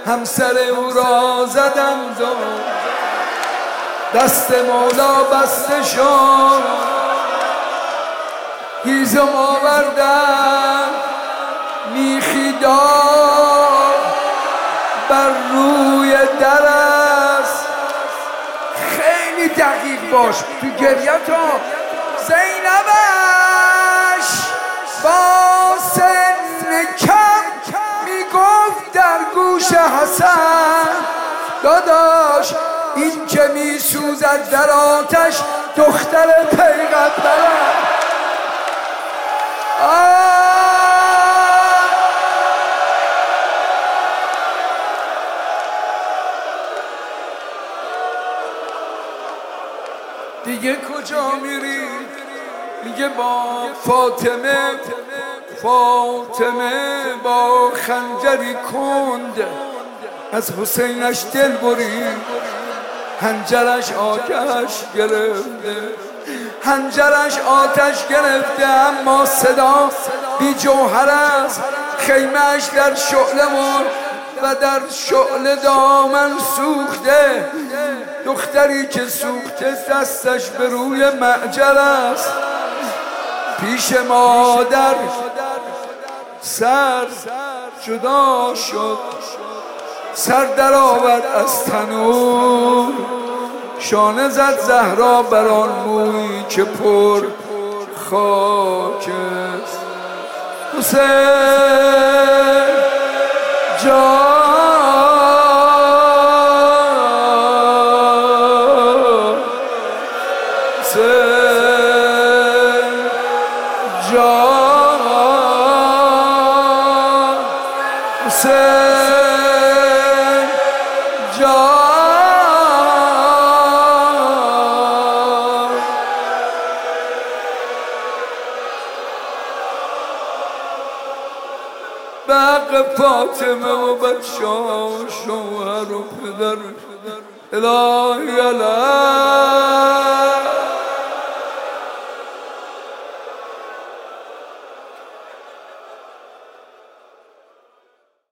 همسر او را زدند و دست مولا بسته شد. هیزم آوردن میخی دار بر روی در است. خیلی دقیق باش تو گریت ها. زینبش با سن کم میگفت در گوش حسن داداش این که میسوزد در آتش دختر پیغمبر. دیگه کجا میری؟ میگه با فاطمه. فاطمه با خنجری کند از حسینش دل برید. خنجرش آتش گرفته، خنجرش آتش گرفته، اما صدا بی جوهر است. خیمهش در شعله مرد و در شعله دامن سوخته. دختری که سوخته دستش به روی معجر است. پیش مادر سر جدا شد، سر در آورد از تنور. شانه زد زهرا بر آن مویی که پر خاک است. حسین جان بق فاطمه و بچه و شوهر و پدر الهی علیه